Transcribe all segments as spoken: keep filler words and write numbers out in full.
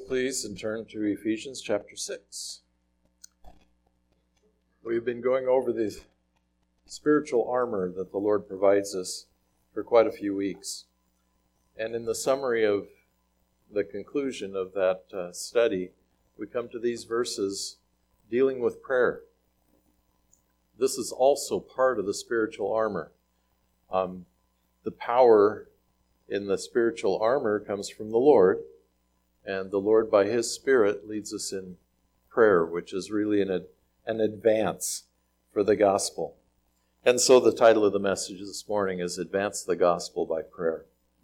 please, and turn to Ephesians chapter six. We've been going over the spiritual armor that the Lord provides us for quite a few weeks. And in the summary of the conclusion of that uh, study, we come to these verses dealing with prayer. This is also part of the spiritual armor. Um, the power in the spiritual armor comes from the Lord, and the Lord by His Spirit leads us in prayer, which is really an, an advance for the gospel. And so the title of the message this morning is Advance the Gospel by Prayer.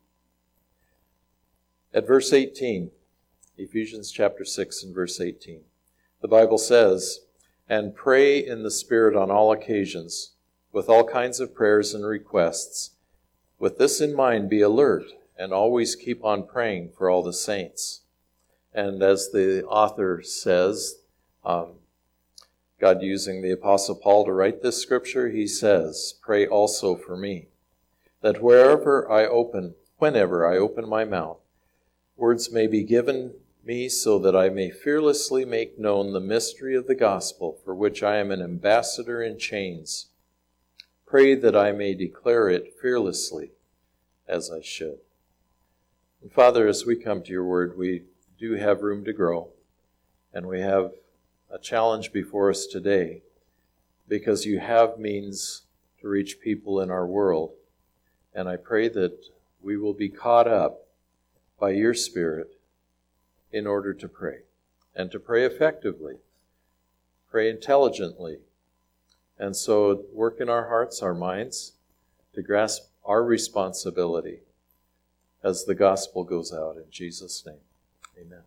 At verse eighteen, Ephesians chapter six and verse eighteen, the Bible says, "And pray in the Spirit on all occasions, with all kinds of prayers and requests. With this in mind, be alert, and always keep on praying for all the saints." And as the author says, um, God using the Apostle Paul to write this scripture, he says, "Pray also for me, that wherever I open, whenever I open my mouth, words may be given me so that I may fearlessly make known the mystery of the gospel, for which I am an ambassador in chains. Pray that I may declare it fearlessly as I should." And Father, as we come to your word, we do have room to grow, and we have a challenge before us today, because you have means to reach people in our world. And I pray that we will be caught up by your Spirit in order to pray, and to pray effectively, pray intelligently, and so work in our hearts, our minds, to grasp our responsibility as the gospel goes out. In Jesus' name, amen.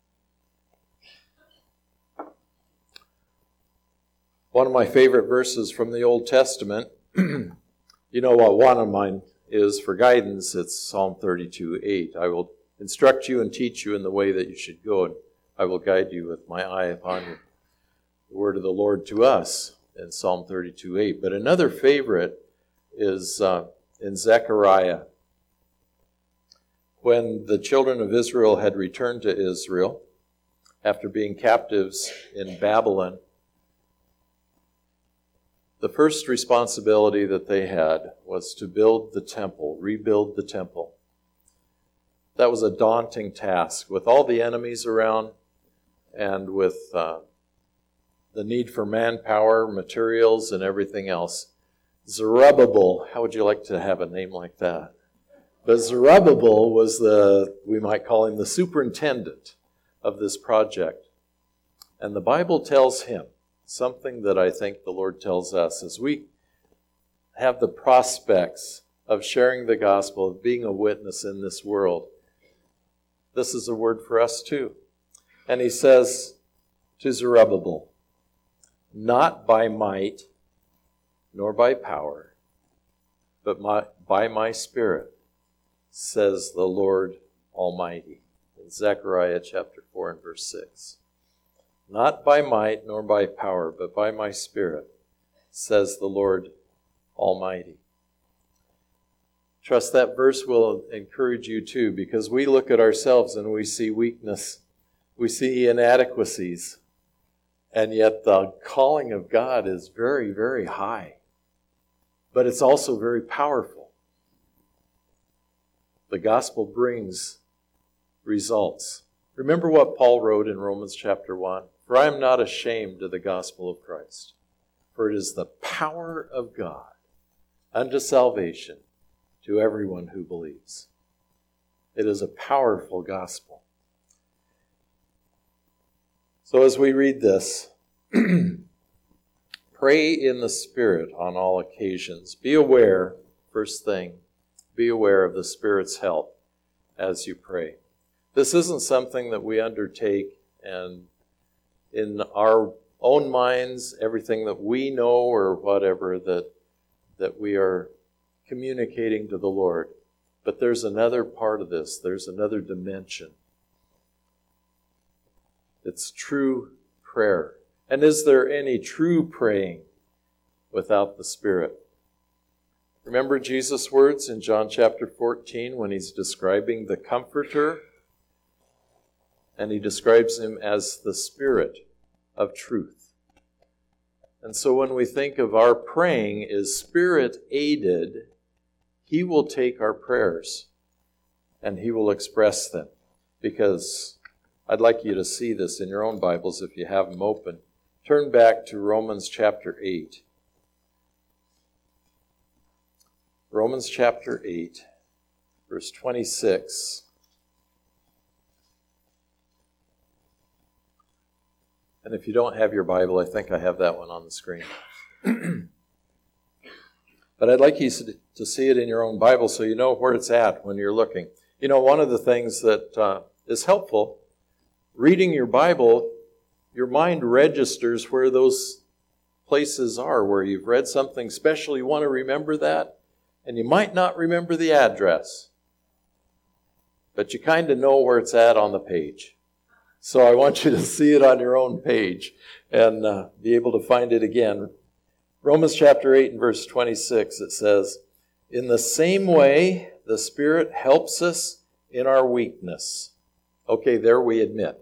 One of my favorite verses from the Old Testament, you know what one of mine is for guidance, it's Psalm thirty-two eight. "I will instruct you and teach you in the way that you should go, and I will guide you with my eye upon you." The word of the Lord to us in Psalm thirty-two eight. But another favorite is uh, in Zechariah. When the children of Israel had returned to Israel after being captives in Babylon, the first responsibility that they had was to build the temple, rebuild the temple. That was a daunting task with all the enemies around, and with uh, the need for manpower, materials, and everything else. Zerubbabel, how would you like to have a name like that? But Zerubbabel was the, we might call him the superintendent of this project. And the Bible tells him something that I think the Lord tells us as we have the prospects of sharing the gospel, of being a witness in this world. This is a word for us too. And he says to Zerubbabel, "Not by might, nor by power, but my, by my Spirit, says the Lord Almighty." In Zechariah chapter four and verse six. "Not by might, nor by power, but by my Spirit, says the Lord Almighty." Trust that verse will encourage you too, because we look at ourselves and we see weakness. We see inadequacies. And yet the calling of God is very, very high. But it's also very powerful. The gospel brings results. Remember what Paul wrote in Romans chapter one? "For I am not ashamed of the gospel of Christ, for it is the power of God unto salvation to everyone who believes." It is a powerful gospel. So as we read this, pray in the Spirit on all occasions. Be aware, first thing, be aware of the Spirit's help as you pray. This isn't something that we undertake and in our own minds, everything that we know or whatever, that, that we are communicating to the Lord. But there's another part of this. There's another dimension. It's true prayer. And is there any true praying without the Spirit? Remember Jesus' words in John chapter fourteen when he's describing the Comforter? And he describes him as the Spirit of truth. And so when we think of our praying is Spirit-aided, he will take our prayers and he will express them. Because I'd like you to see this in your own Bibles if you have them open. Turn back to Romans chapter eight. Romans chapter eight, verse twenty-six. And if you don't have your Bible, I think I have that one on the screen. But I'd like you to see it in your own Bible so you know where it's at when you're looking. You know, one of the things that uh, is helpful, reading your Bible, your mind registers where those places are, where you've read something special, you want to remember that, and you might not remember the address, but you kind of know where it's at on the page. So I want you to see it on your own page and uh, be able to find it again. Romans chapter eight and verse twenty-six, it says, "In the same way, the Spirit helps us in our weakness." Okay, there we admit.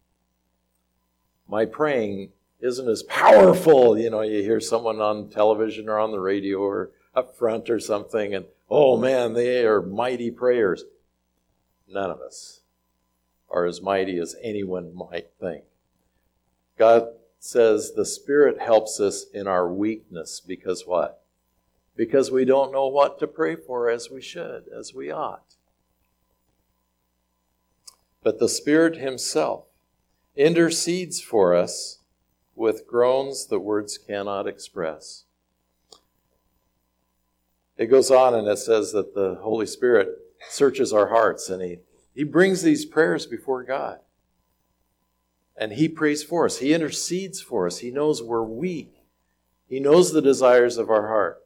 My praying isn't as powerful. You know, you hear someone on television or on the radio or up front or something, and, oh man, they are mighty prayers. None of us are as mighty as anyone might think. God says the Spirit helps us in our weakness because what? Because we don't know what to pray for as we should, as we ought. But the Spirit himself intercedes for us with groans that words cannot express. It goes on and it says that the Holy Spirit searches our hearts and he, he brings these prayers before God. And he prays for us. He intercedes for us. He knows we're weak. He knows the desires of our heart.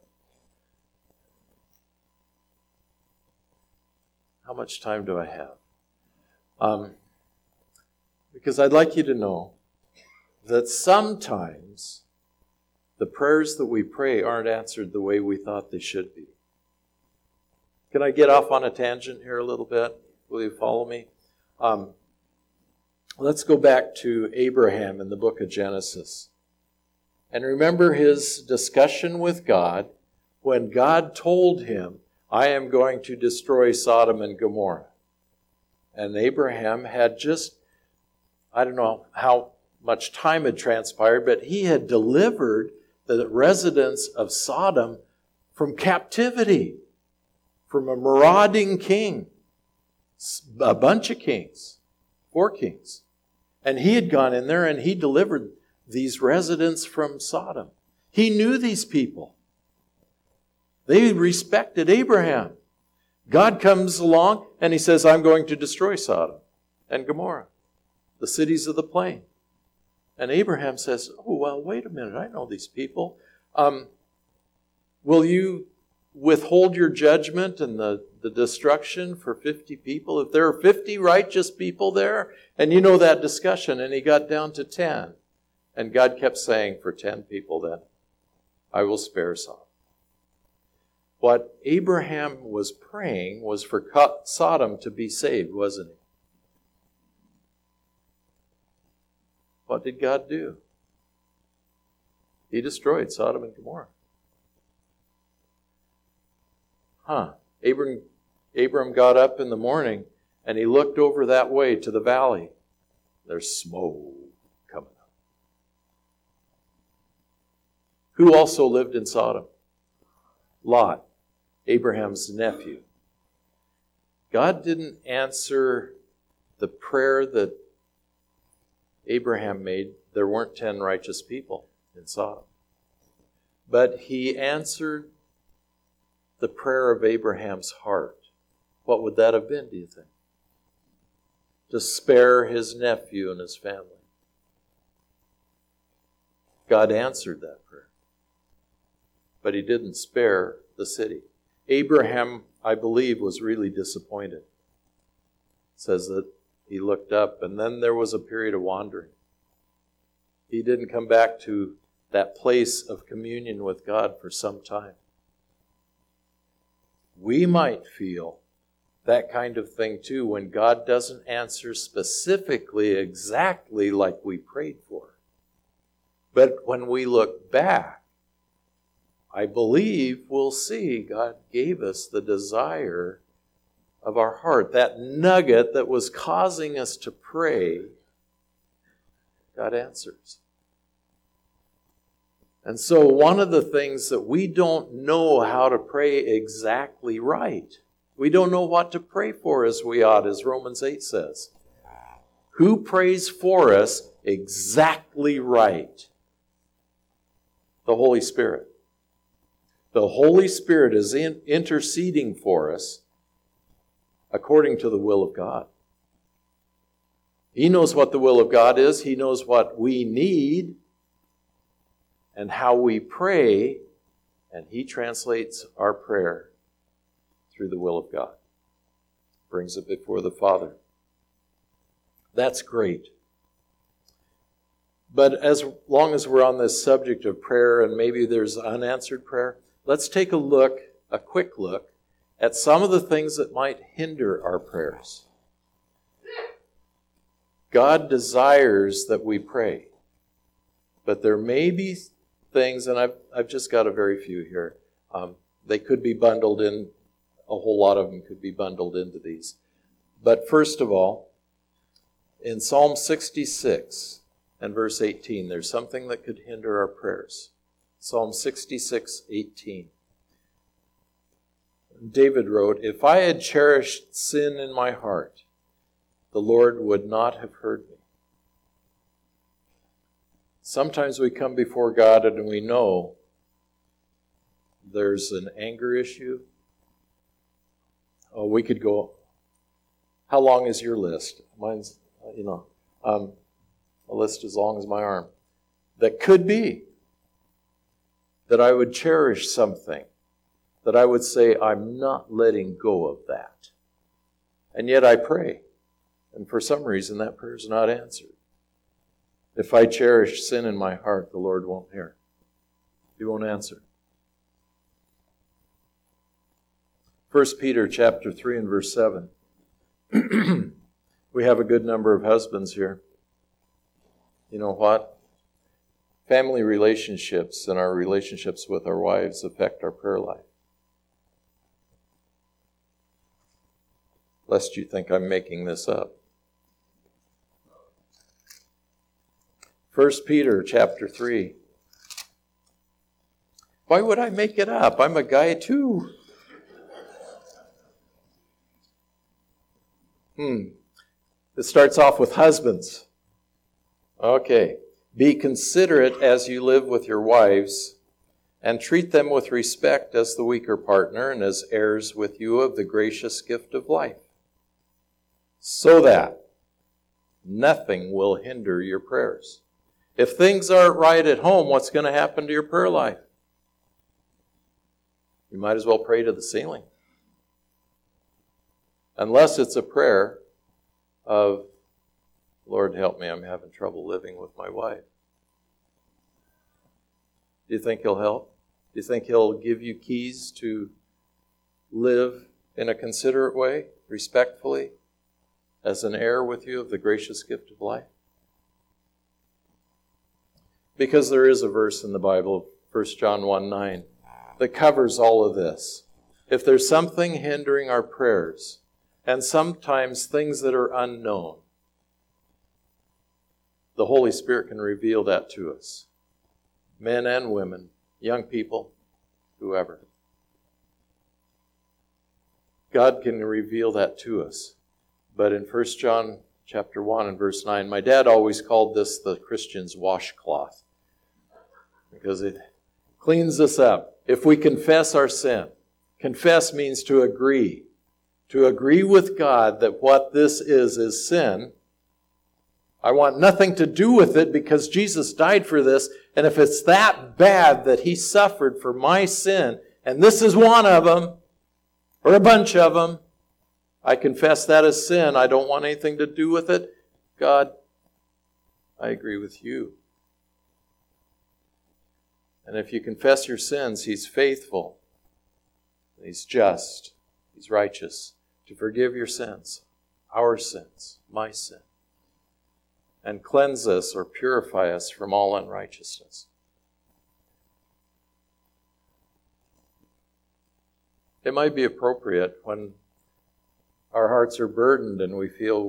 How much time do I have? Um, because I'd like you to know that sometimes the prayers that we pray aren't answered the way we thought they should be. Can I get off on a tangent here a little bit? Will you follow me? Um, let's go back to Abraham in the book of Genesis. And remember his discussion with God when God told him, I am going to destroy Sodom and Gomorrah. And Abraham had just, I don't know how much time had transpired, but he had delivered the residents of Sodom from captivity, from a marauding king, a bunch of kings, four kings. And he had gone in there and he delivered these residents from Sodom. He knew these people. They respected Abraham. God comes along and he says, I'm going to destroy Sodom and Gomorrah, the cities of the plain. And Abraham says, oh, well, wait a minute. I know these people. Um, will you withhold your judgment and the, the destruction for fifty people? If there are fifty righteous people there, and you know that discussion, and he got down to ten. And God kept saying, for ten people then, I will spare Sodom. What Abraham was praying was for Sodom to be saved, wasn't he? What did God do? He destroyed Sodom and Gomorrah. Huh. Abram, Abram got up in the morning and he looked over that way to the valley. There's smoke coming up. Who also lived in Sodom? Lot, Abraham's nephew. God didn't answer the prayer that Abraham made. There weren't ten righteous people in Sodom. But he answered the prayer of Abraham's heart. What would that have been, do you think? To spare his nephew and his family. God answered that prayer. But he didn't spare the city. Abraham, I believe, was really disappointed. It says that he looked up, and then there was a period of wandering. He didn't come back to that place of communion with God for some time. We might feel that kind of thing too, when God doesn't answer specifically exactly like we prayed for. But when we look back, I believe we'll see God gave us the desire of our heart. That nugget that was causing us to pray, God answers. And so one of the things that we don't know how to pray exactly right, we don't know what to pray for as we ought, as Romans eight says. Who prays for us exactly right? The Holy Spirit. The Holy Spirit is in, interceding for us according to the will of God. He knows what the will of God is. He knows what we need and how we pray, and He translates our prayer through the will of God. Brings it before the Father. That's great. But as long as we're on this subject of prayer, and maybe there's unanswered prayer, let's take a look, a quick look, at some of the things that might hinder our prayers. God desires that we pray, but there may be things, and I've, I've just got a very few here. Um, they could be bundled in, a whole lot of them could be bundled into these. But first of all, in Psalm sixty-six and verse eighteen, there's something that could hinder our prayers. Psalm sixty-six, eighteen. David wrote, "If I had cherished sin in my heart, the Lord would not have heard me." Sometimes we come before God and we know there's an anger issue. Oh, we could go, how long is your list? Mine's, you know, um, a list as long as my arm. That could be that I would cherish something, that I would say, I'm not letting go of that. And yet I pray. And for some reason, that prayer is not answered. If I cherish sin in my heart, the Lord won't hear. He won't answer. First Peter chapter three and verse seven. We have a good number of husbands here. You know what? Family relationships and our relationships with our wives affect our prayer life. Lest you think I'm making this up. First Peter chapter three. Why would I make it up? I'm a guy too. Hmm. It starts off with husbands. Okay. Be considerate as you live with your wives, and treat them with respect as the weaker partner and as heirs with you of the gracious gift of life, so that nothing will hinder your prayers. If things aren't right at home, what's going to happen to your prayer life? You might as well pray to the ceiling. Unless it's a prayer of, Lord, help me, I'm having trouble living with my wife. Do you think He'll help? Do you think He'll give you keys to live in a considerate way, respectfully, as an heir with you of the gracious gift of life? Because there is a verse in the Bible, First John one nine, that covers all of this. If there's something hindering our prayers, and sometimes things that are unknown, the Holy Spirit can reveal that to us. Men and women, young people, whoever. God can reveal that to us. But in First John chapter one and verse nine, my dad always called this the Christian's washcloth, because it cleans us up. If we confess our sin, confess means to agree. To agree with God that what this is is sin. I want nothing to do with it because Jesus died for this. And if it's that bad that He suffered for my sin, and this is one of them, or a bunch of them, I confess that as sin. I don't want anything to do with it. God, I agree with you. And if you confess your sins, He's faithful. He's just. He's righteous to forgive your sins, our sins, my sin, and cleanse us or purify us from all unrighteousness. It might be appropriate when our hearts are burdened and we feel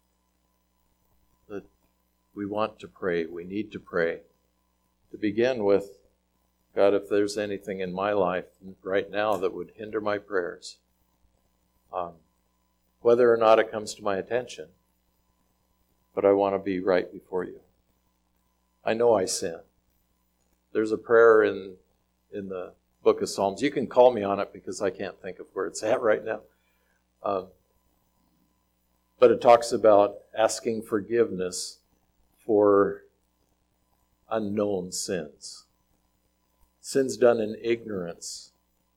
that we want to pray, we need to pray, to begin with, God, if there's anything in my life right now that would hinder my prayers, um, whether or not it comes to my attention, but I want to be right before you. I know I sin. There's a prayer in in the book of Psalms. You can call me on it because I can't think of where it's at right now. Um, but it talks about asking forgiveness for unknown sins. Sins done in ignorance.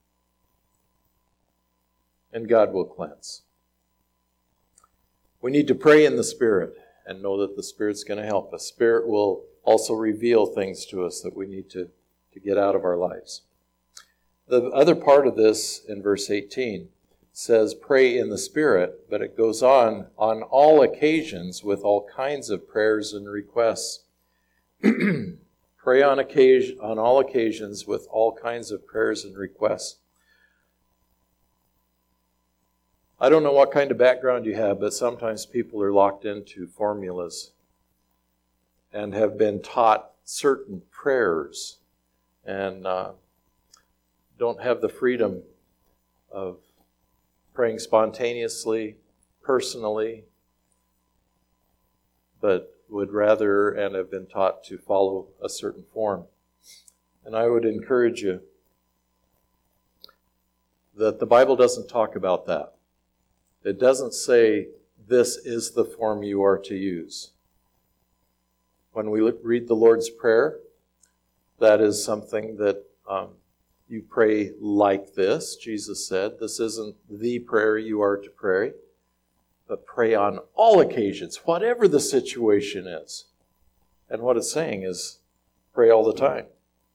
And God will cleanse. We need to pray in the Spirit and know that the Spirit's going to help us. Spirit will also reveal things to us that we need to, to get out of our lives. The other part of this in verse eighteen says pray in the Spirit, but it goes on, on all occasions with all kinds of prayers and requests. Pray on occasion, on all occasions with all kinds of prayers and requests. I don't know what kind of background you have, but sometimes people are locked into formulas and have been taught certain prayers and uh, don't have the freedom of praying spontaneously, personally, but would rather and have been taught to follow a certain form. And I would encourage you that the Bible doesn't talk about that. It doesn't say this is the form you are to use. When we read the Lord's Prayer, that is something that um, you pray like this. Jesus said, this isn't the prayer you are to pray, but pray on all occasions, whatever the situation is. And what it's saying is pray all the time.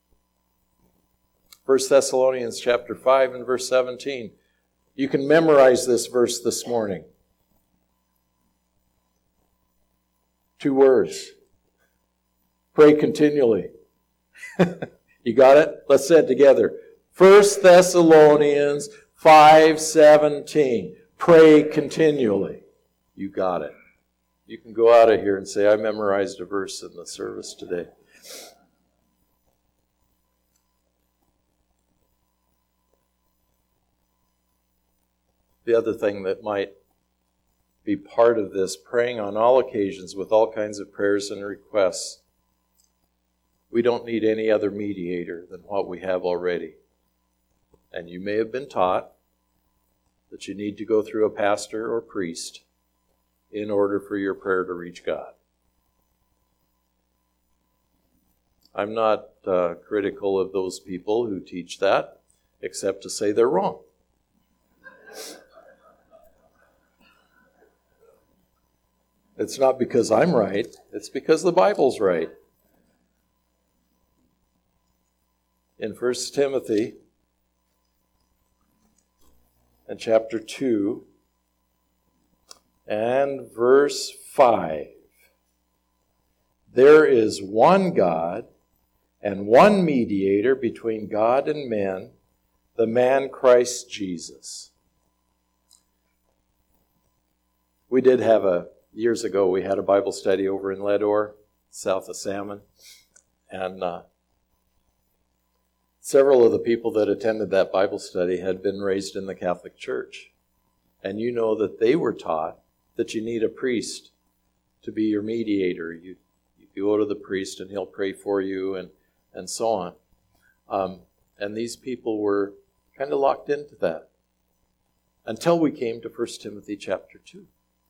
First Thessalonians chapter five and verse seventeen. You can memorize this verse this morning. Two words. Pray continually. You got it? Let's say it together. First Thessalonians five seventeen. Pray continually. You got it. You can go out of here and say, I memorized a verse in the service today. The other thing that might be part of this, praying on all occasions with all kinds of prayers and requests. We don't need any other mediator than what we have already. And you may have been taught that you need to go through a pastor or priest in order for your prayer to reach God. I'm not uh, critical of those people who teach that, except to say they're wrong. It's not because I'm right, it's because the Bible's right. In First Timothy, in chapter two, and verse five, there is one God and one mediator between God and men, the man Christ Jesus. We did have a Years ago, we had a Bible study over in Leadore, south of Salmon, and uh, several of the people that attended that Bible study had been raised in the Catholic Church. And you know that they were taught that you need a priest to be your mediator. You, you go to the priest and he'll pray for you and, and so on. Um, and these people were kind of locked into that until we came to First Timothy chapter two.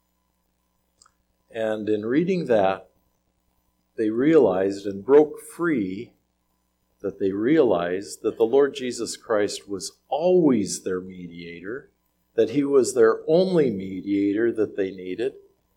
And in reading that, they realized and broke free that they realized that the Lord Jesus Christ was always their mediator, that he was their only mediator that they needed.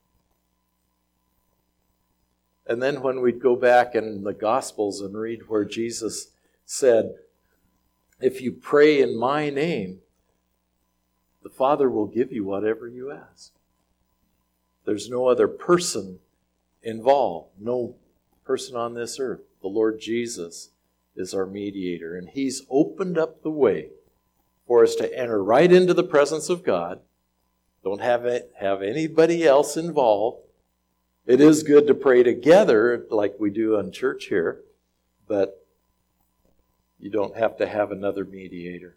And then when we'd go back in the Gospels and read where Jesus said, if you pray in my name, the Father will give you whatever you ask. There's no other person involved, no person on this earth. The Lord Jesus is our mediator, and He's opened up the way for us to enter right into the presence of God. Don't have it, have anybody else involved. It is good to pray together like we do in church here, but you don't have to have another mediator.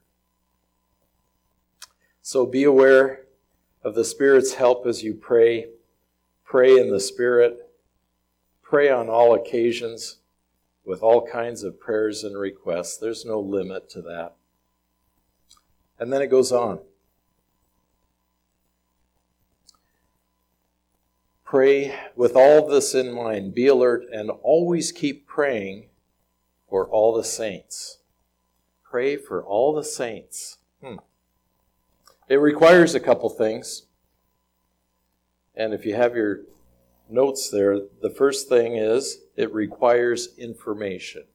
So be aware of the Spirit's help as you pray. Pray in the Spirit. Pray on all occasions with all kinds of prayers and requests. There's no limit to that. And then it goes on. Pray with all this in mind. Be alert and always keep praying for all the saints. Pray for all the saints. Hmm. It requires a couple things. And if you have your notes there, the first thing is it requires information.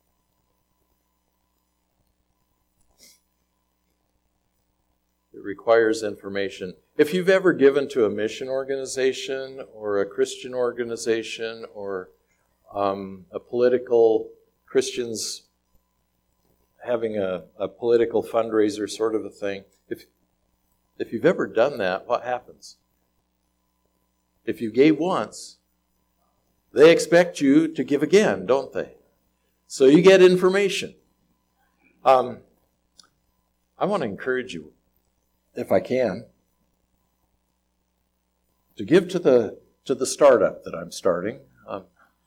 It requires information. If you've ever given to a mission organization or a Christian organization or um, a political, Christians having a, a political fundraiser sort of a thing, if, if you've ever done that, what happens? If you gave once, they expect you to give again, don't they? So you get information. Um, I want to encourage you, if I can, to give to the to the startup that I'm starting. Um,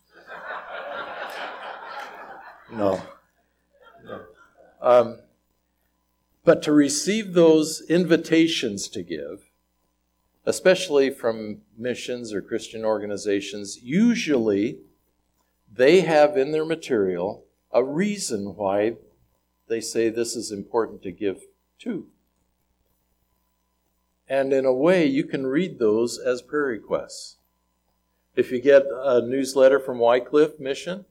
no. no. Um, but to receive those invitations to give, especially from missions or Christian organizations, usually they have in their material a reason why they say this is important to give to. And in a way, you can read those as prayer requests. If you get a newsletter from Wycliffe Mission,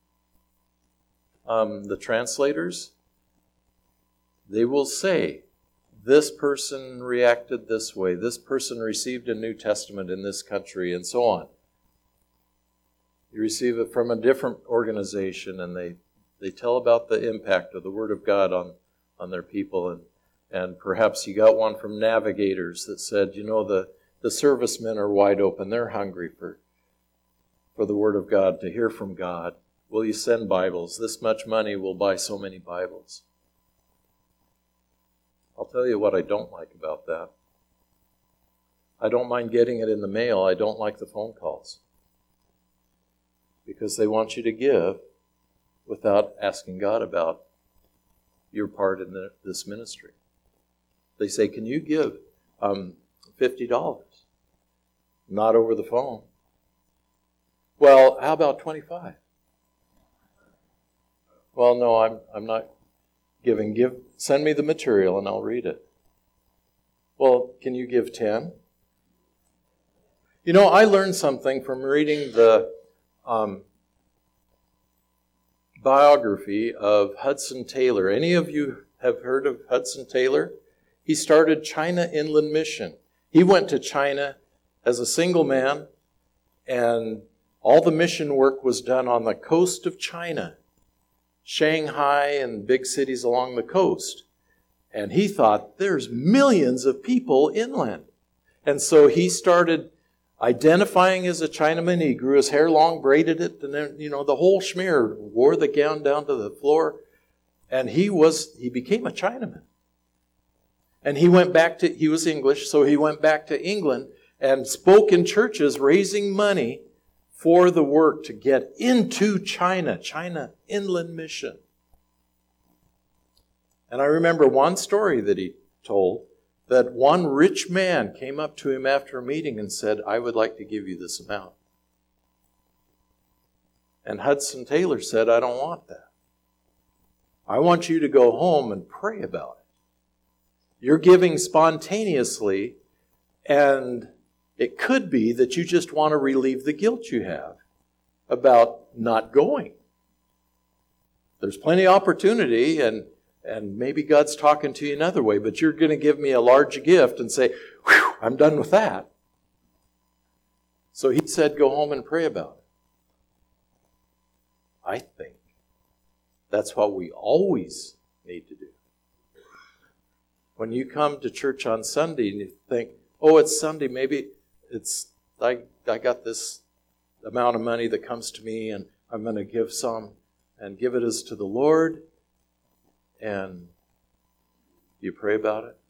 um, the translators, they will say, this person reacted this way, this person received a New Testament in this country, and so on. You receive it from a different organization, and they, they tell about the impact of the Word of God on, on their people. And, and perhaps you got one from Navigators that said, you know, the, the servicemen are wide open. They're hungry for, for the Word of God, to hear from God. Will you send Bibles? This much money will buy so many Bibles. I'll tell you what I don't like about that. I don't mind getting it in the mail. I don't like the phone calls. Because they want you to give without asking God about your part in the, this ministry. They say, can you give um, fifty dollars? Not over the phone. Well, how about twenty-five? Well, no, I'm I'm not giving. Give, send me the material and I'll read it. Well, can you give ten? You know, I learned something from reading the um, biography of Hudson Taylor. Any of you have heard of Hudson Taylor? He started China Inland Mission. He went to China as a single man, and all the mission work was done on the coast of China, Shanghai and big cities along the coast. And he thought, there's millions of people inland. And so he started identifying as a Chinaman. He grew his hair long, braided it, and then, you know, the whole schmear, wore the gown down to the floor. And he was, he became a Chinaman. And he went back to, he was English, so he went back to England and spoke in churches, raising money for the work to get into China, China Inland Mission. And I remember one story that he told, that one rich man came up to him after a meeting and said, I would like to give you this amount. And Hudson Taylor said, I don't want that. I want you to go home and pray about it. You're giving spontaneously, and it could be that you just want to relieve the guilt you have about not going. There's plenty of opportunity, and And maybe God's talking to you another way, but you're going to give me a large gift and say, whew, I'm done with that. So he said, go home and pray about it. I think that's what we always need to do. When you come to church on Sunday and you think, oh, it's Sunday, maybe it's I, I got this amount of money that comes to me and I'm going to give some and give it as to the Lord. And you pray about it.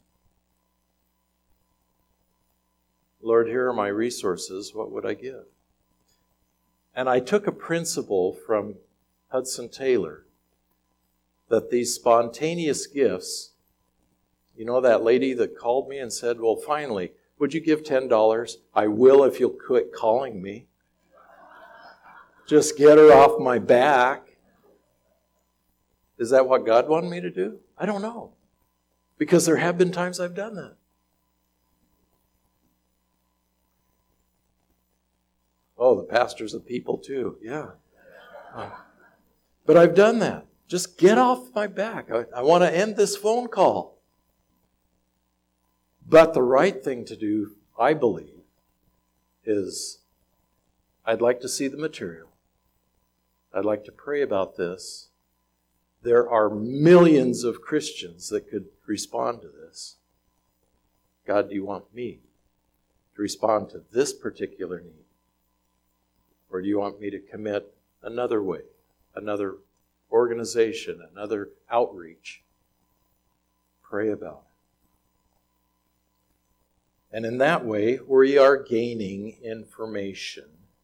Lord, here are my resources. What would I give? And I took a principle from Hudson Taylor that these spontaneous gifts, you know that lady that called me and said, well, finally, would you give ten dollars? I will if you'll quit calling me. Just get her off my back. Is that what God wanted me to do? I don't know. Because there have been times I've done that. Oh, the pastor's of people too. Yeah. Uh, but I've done that. Just get off my back. I, I want to end this phone call. But the right thing to do, I believe, is I'd like to see the material. I'd like to pray about this. There are millions of Christians that could respond to this. God, do you want me to respond to this particular need? Or do you want me to commit another way, another organization, another outreach? Pray about it. And in that way, we are gaining information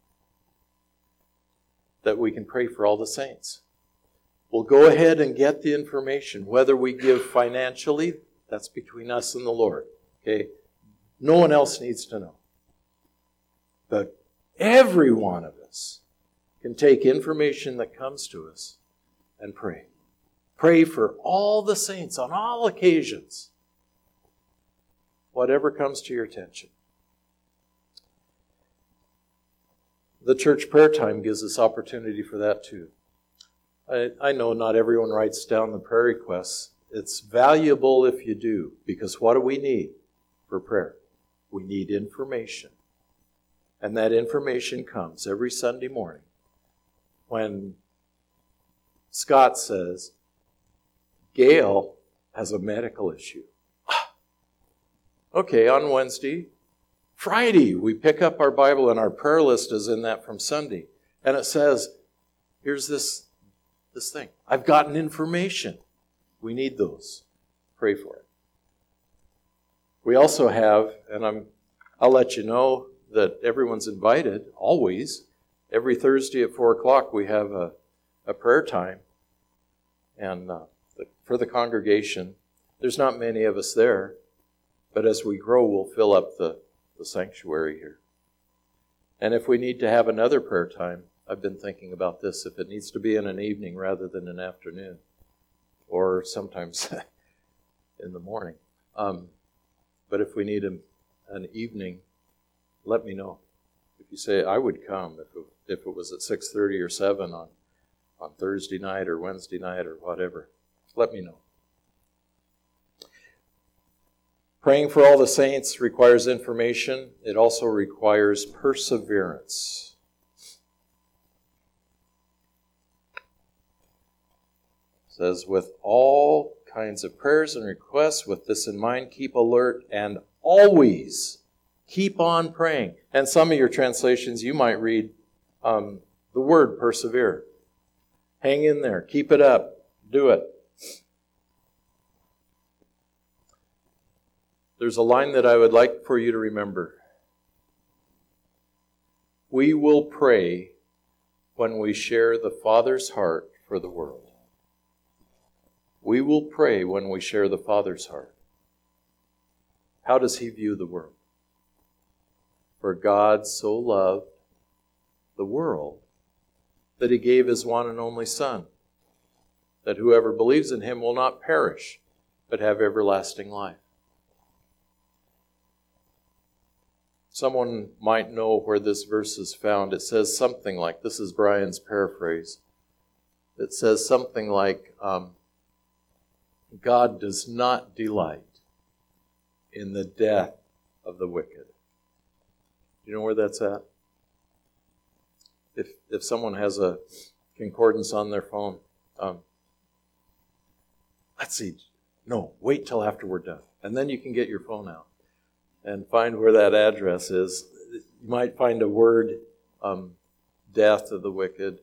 that we can pray for all the saints. We'll go ahead and get the information. Whether we give financially, that's between us and the Lord. Okay? No one else needs to know. But every one of us can take information that comes to us and pray. Pray for all the saints on all occasions. Whatever comes to your attention. The church prayer time gives us opportunity for that too. I, I know not everyone writes down the prayer requests. It's valuable if you do, because what do we need for prayer? We need information. And that information comes every Sunday morning when Scott says, Gail has a medical issue. Okay, on Wednesday, Friday, we pick up our Bible and our prayer list is in that from Sunday. And it says, here's this, this thing. I've gotten information. We need those. Pray for it. We also have, and I'm, I'll let you know that everyone's invited, always. Every Thursday at four o'clock we have a, a prayer time. And uh, for the congregation, there's not many of us there. But as we grow, we'll fill up the, the sanctuary here. And if we need to have another prayer time, I've been thinking about this, if it needs to be in an evening rather than an afternoon, or sometimes in the morning. Um, but if we need a, an evening, let me know. If you say, I would come if it, if it was at six thirty or seven on, on Thursday night or Wednesday night or whatever, let me know. Praying for all the saints requires information. It also requires perseverance. It says, with all kinds of prayers and requests, with this in mind, keep alert and always keep on praying. And some of your translations, you might read um, the word persevere. Hang in there. Keep it up. Do it. There's a line that I would like for you to remember. We will pray when we share the Father's heart for the world. We will pray when we share the Father's heart. How does He view the world? For God so loved the world that He gave His one and only Son, that whoever believes in Him will not perish, but have everlasting life. Someone might know where this verse is found. It says something like, this is Brian's paraphrase. It says something like, um, God does not delight in the death of the wicked. Do you know where that's at? If if someone has a concordance on their phone, um, let's see. No, wait till after we're done. And then you can get your phone out and find where that address is. You might find a word, um, death of the wicked.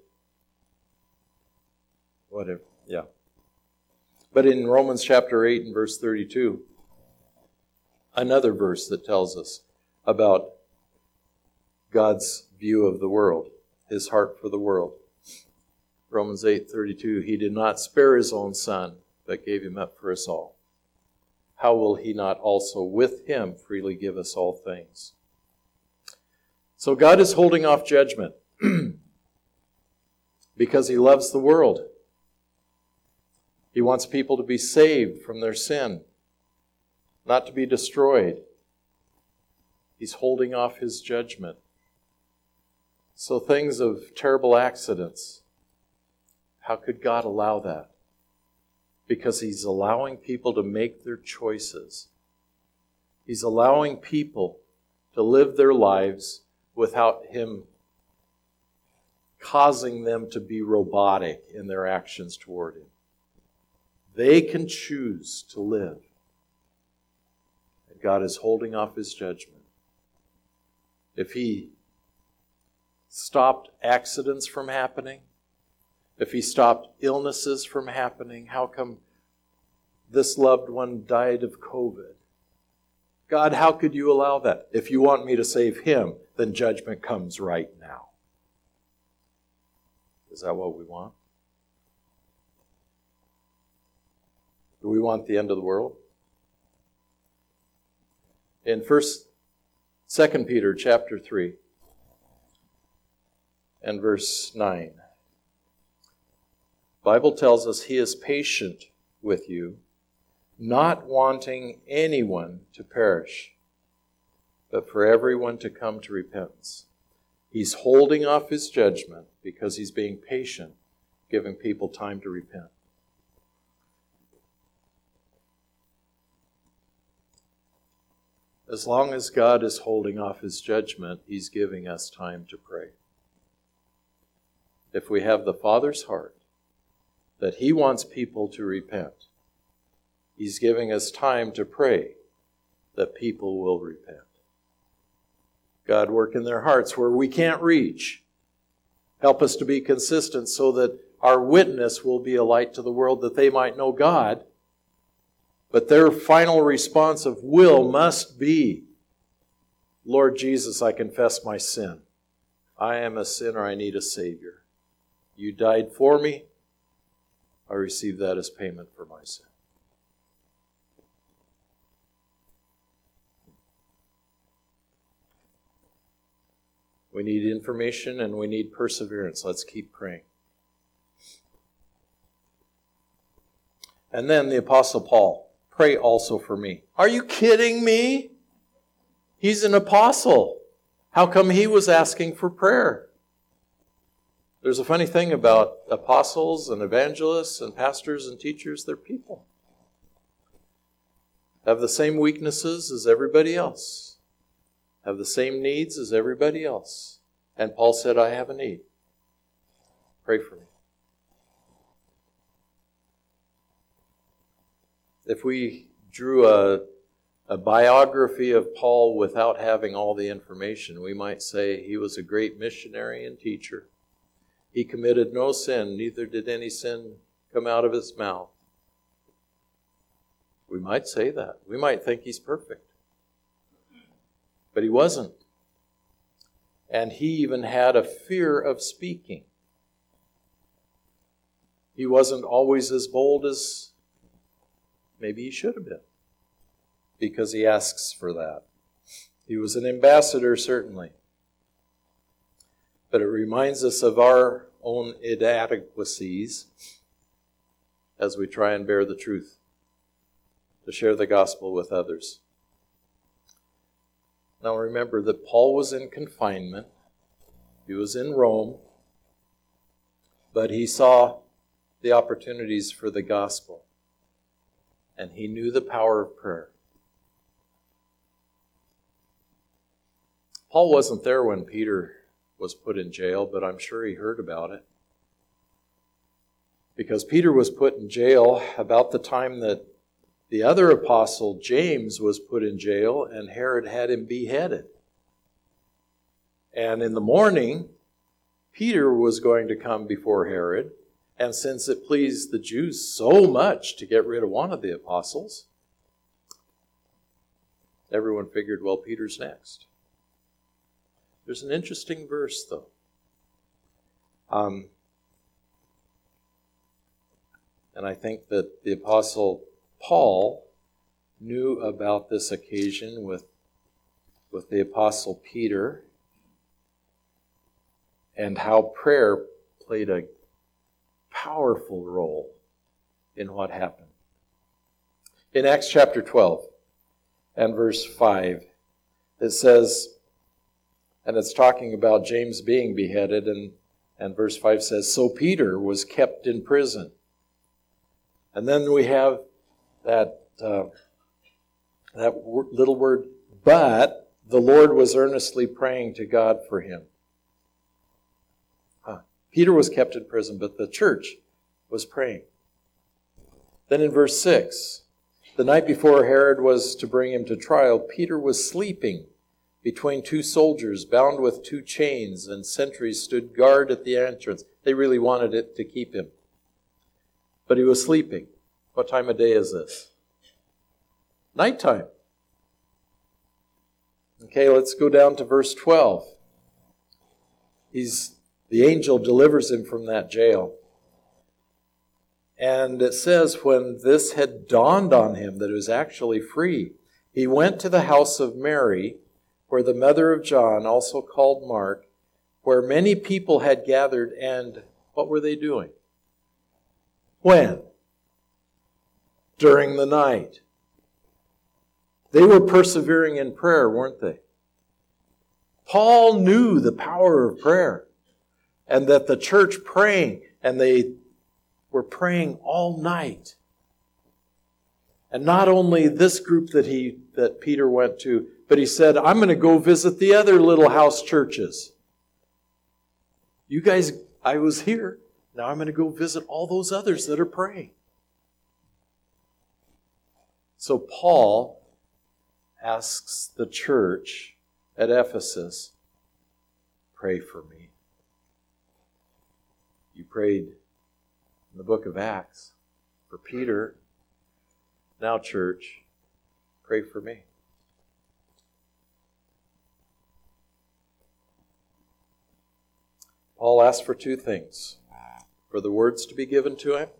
Whatever, yeah. But in Romans chapter eight and verse thirty-two, another verse that tells us about God's view of the world, his heart for the world. Romans eight thirty-two, he did not spare his own son, but gave him up for us all. How will he not also with him freely give us all things? So God is holding off judgment because he loves the world. He wants people to be saved from their sin, not to be destroyed. He's holding off his judgment. So things of terrible accidents, how could God allow that? Because he's allowing people to make their choices. He's allowing people to live their lives without him causing them to be robotic in their actions toward him. They can choose to live. And God is holding off his judgment. If he stopped accidents from happening, if he stopped illnesses from happening, how come this loved one died of COVID? God, how could you allow that? If you want me to save him, then judgment comes right now. Is that what we want? Do we want the end of the world? In First, Second Peter chapter three and verse nine, the Bible tells us he is patient with you, not wanting anyone to perish, but for everyone to come to repentance. He's holding off his judgment because he's being patient, giving people time to repent. As long as God is holding off his judgment, he's giving us time to pray. If we have the Father's heart, that he wants people to repent, he's giving us time to pray that people will repent. God, work in their hearts where we can't reach. Help us to be consistent so that our witness will be a light to the world, that they might know God. But their final response of will must be, Lord Jesus, I confess my sin. I am a sinner. I need a Savior. You died for me. I receive that as payment for my sin. We need information and we need perseverance. Let's keep praying. And then the Apostle Paul, pray also for me. Are you kidding me? He's an apostle. How come he was asking for prayer? There's a funny thing about apostles and evangelists and pastors and teachers. They're people. Have the same weaknesses as everybody else. Have the same needs as everybody else. And Paul said, I have a need. Pray for me. If we drew a, a biography of Paul without having all the information, we might say he was a great missionary and teacher. He committed no sin, neither did any sin come out of his mouth. We might say that. We might think he's perfect. But he wasn't. And he even had a fear of speaking. He wasn't always as bold as maybe he should have been, because he asks for that. He was an ambassador, certainly. But it reminds us of our own inadequacies as we try and bear the truth, to share the gospel with others. Now remember that Paul was in confinement. He was in Rome. But he saw the opportunities for the gospel. and he knew the power of prayer. Paul wasn't there when Peter was put in jail, but I'm sure he heard about it. Because Peter was put in jail about the time that the other apostle, James, was put in jail, and Herod had him beheaded. And in the morning, Peter was going to come before Herod, and since it pleased the Jews so much to get rid of one of the apostles, everyone figured, well, Peter's next. There's an interesting verse, though. Um, and I think that the Apostle Paul knew about this occasion with, with the Apostle Peter and how prayer played a powerful role in what happened. In Acts chapter twelve and verse five, it says, and it's talking about James being beheaded, and, and verse five says, so Peter was kept in prison. And then we have that, uh, that w- little word, but the Lord was earnestly praying to God for him. Huh. Peter was kept in prison, but the church was praying. Then in verse six, the night before Herod was to bring him to trial, Peter was sleeping between two soldiers, bound with two chains, and sentries stood guard at the entrance. They really wanted it to keep him. But he was sleeping. What time of day is this? Nighttime. Okay, let's go down to verse twelve. He's, the angel delivers him from that jail. And it says, when this had dawned on him that he was actually free, he went to the house of Mary, where the mother of John, also called Mark, where many people had gathered, and what were they doing? When? During the night. They were persevering in prayer, weren't they? Paul knew the power of prayer, and that the church praying, and they were praying all night. And not only this group that he that Peter went to, but he said, I'm going to go visit the other little house churches. You guys, I was here. Now I'm going to go visit all those others that are praying. So Paul asks the church at Ephesus, pray for me. You prayed in the book of Acts for Peter. Now, church, pray for me. Paul asked for two things. For the words to be given to him.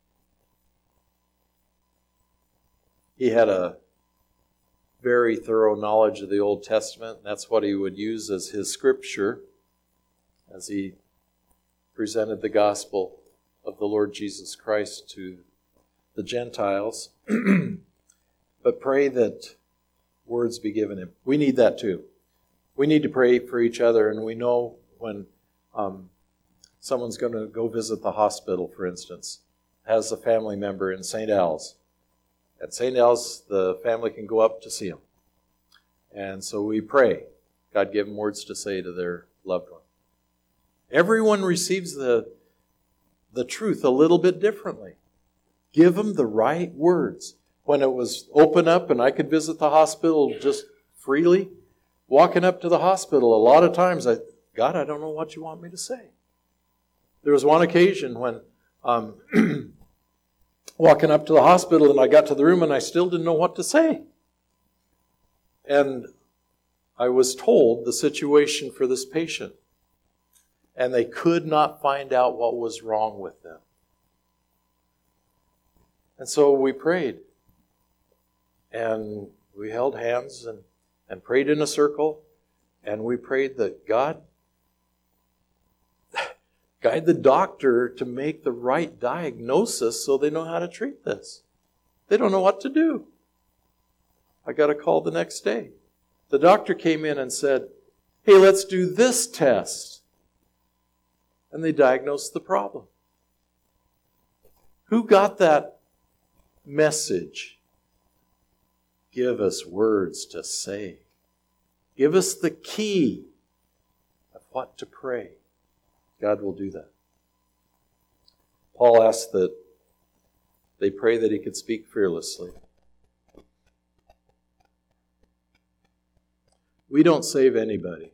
He had a very thorough knowledge of the Old Testament. That's what he would use as his scripture as he presented the gospel of the Lord Jesus Christ to the Gentiles. But pray that words be given him. We need that too. We need to pray for each other, and we know when um, someone's going to go visit the hospital, for instance, has a family member in Saint Al's. At Saint Al's, the family can go up to see him. And so we pray. God give them words to say to their loved one. Everyone receives the, the truth a little bit differently. Give them the right words. When it was open up and I could visit the hospital just freely, walking up to the hospital, a lot of times, I, God, I don't know what you want me to say. There was one occasion when um, walking up to the hospital and I got to the room and I still didn't know what to say. And I was told the situation for this patient. And they could not find out what was wrong with them. And so we prayed. And we held hands and, and prayed in a circle. And we prayed that God guide the doctor to make the right diagnosis so they know how to treat this. They don't know what to do. I got a call the next day. The doctor came in and said, hey, let's do this test. And they diagnosed the problem. Who got that message. Give us words to say. Give us the key of what to pray. God will do that. Paul asked that they pray that he could speak fearlessly. We don't save anybody,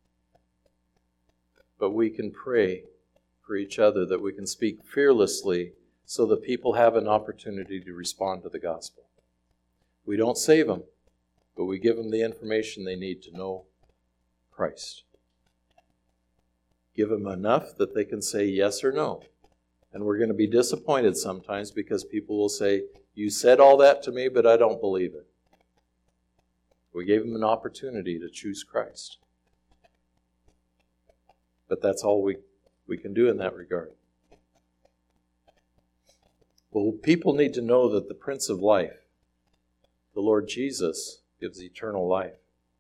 but we can pray for each other that we can speak fearlessly so that people have an opportunity to respond to the gospel. We don't save them, but we give them the information they need to know Christ. Give them enough that they can say yes or no. And we're going to be disappointed sometimes because people will say, you said all that to me, but I don't believe it. We gave them an opportunity to choose Christ. But that's all we, we can do in that regard. Well, people need to know that the Prince of Life, the Lord Jesus, gives eternal life.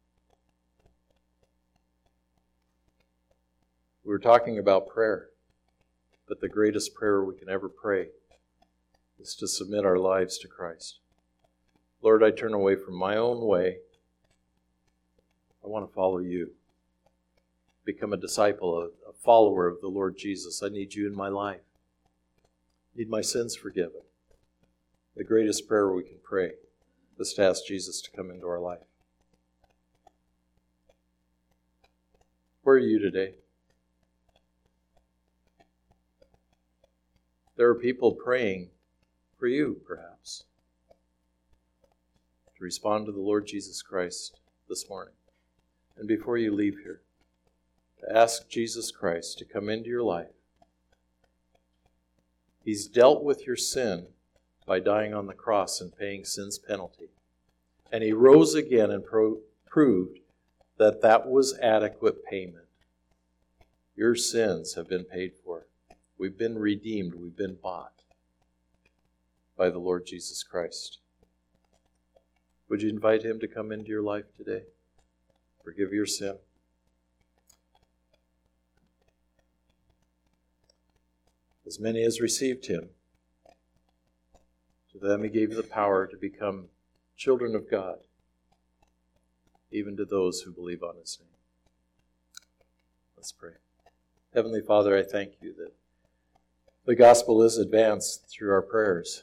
We were talking about prayer, but the greatest prayer we can ever pray is to submit our lives to Christ. Lord, I turn away from my own way. I want to follow you. Become a disciple, a, a follower of the Lord Jesus. I need you in my life. I need my sins forgiven. The greatest prayer we can pray is to ask Jesus to come into our life. Where are you today? There are people praying for you, perhaps, to respond to the Lord Jesus Christ this morning. And before you leave here, to ask Jesus Christ to come into your life. He's dealt with your sin by dying on the cross and paying sin's penalty. And he rose again and pro- proved that that was adequate payment. Your sins have been paid for. We've been redeemed. We've been bought by the Lord Jesus Christ. Would you invite him to come into your life today? Forgive your sin. As many as received him, to them he gave the power to become children of God, even to those who believe on his name. Let's pray. Heavenly Father, I thank you that the gospel is advanced through our prayers.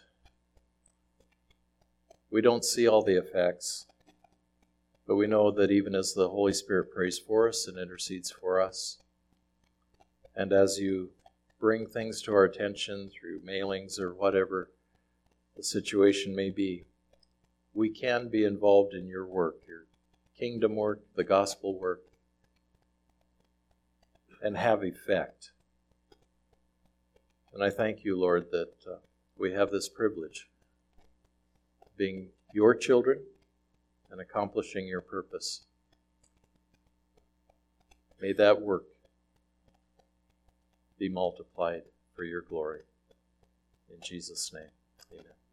We don't see all the effects, but we know that even as the Holy Spirit prays for us and intercedes for us, and as you bring things to our attention through mailings or whatever the situation may be, we can be involved in your work, your kingdom work, the gospel work, and have effect. And I thank you, Lord, that uh, we have this privilege of being your children and accomplishing your purpose. May that work be multiplied for your glory. In Jesus' name, amen.